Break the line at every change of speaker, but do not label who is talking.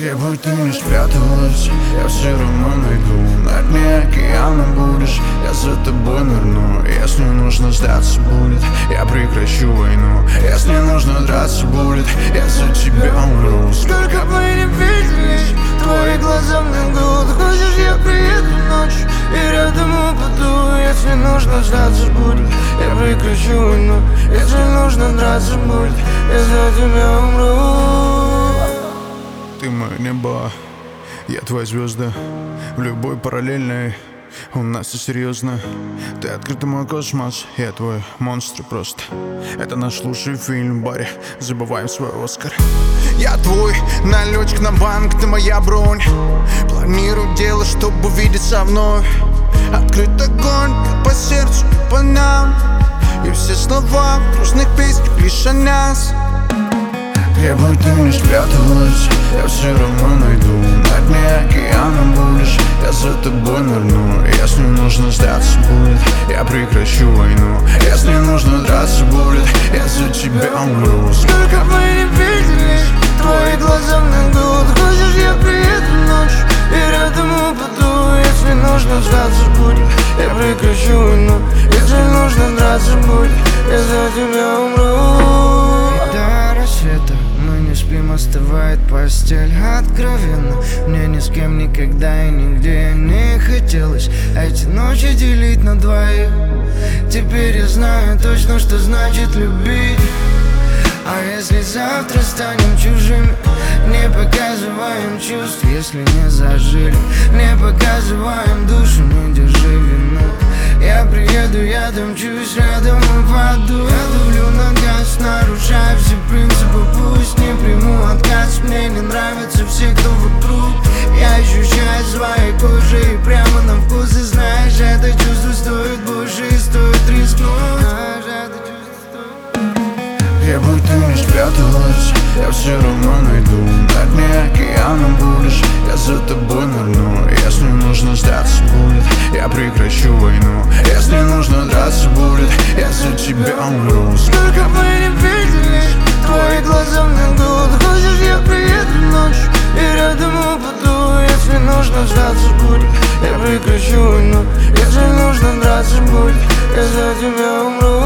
Где бы ты ни спряталась, я все равно найду. На дне океана будешь, я за тобой нырну. Если нужно сдаться будет, я прекращу войну. Если нужно драться будет, я за тебя умру.
Сколько бы ни виделись, твои глаза мне лгут. Хочешь, я приеду ночью и рядом упаду. Если нужно сдаться будет, я прекращу войну. Если нужно драться будет, я за тебя умру.
Ты мое небо, я твоя звезда. В любой параллельной у нас все серьезно. Ты открытый мой космос, я твой монстр просто. Это наш лучший фильм в баре, забываем свой Оскар. Я твой налетчик на банк, ты моя бронь. Планирую дело, чтобы увидеться вновь. Открыт огонь по сердцу, по нам. И все слова грустных песен лишь о нас. Где бы ты ни спряталась, я все равно найду. На дне океана будешь, я за тобой нырну. Если нужно сдаться будет, я прекращу войну. Если нужно драться будет, я за тебя умру.
Сколько мы не виделись, твои глаза мне лгут. Хочешь, я приеду ночью и рядом упаду. Если нужно сдаться будет, я прекращу войну. Если нужно драться будет, я за тебя умру.
До рассвета мы не спим, остывает постель. Откровенно, мне ни с кем никогда и нигде не хотелось эти ночи делить на двоих. Теперь я знаю точно, что значит любить. А если завтра станем чужими, не показываем чувств, если не зажили. Не показываем душу, не держи вину. Я приеду, я домчусь, рядом упаду. Я давлю на газ, нарушая все принципы. Пусть не приму отказ, мне не нравятся все, кто вокруг. Я ощущаю своей кожей прямо на вкус. И знаешь, это чувство стоит больше и стоит рискнуть.
Где бы ты ни спряталась, я все равно найду. На дне океана будешь, я за тобой нырну. Если нужно сдаться будет, я прекращу войну. Если нужно драться будет, я за тебя умру.
Сколько мы не виделись, твои глаза мне лгут. Хочешь, я приеду ночью и рядом упаду. Если нужно сдаться будет, я прекращу войну. Если нужно драться будет, я за тебя умру.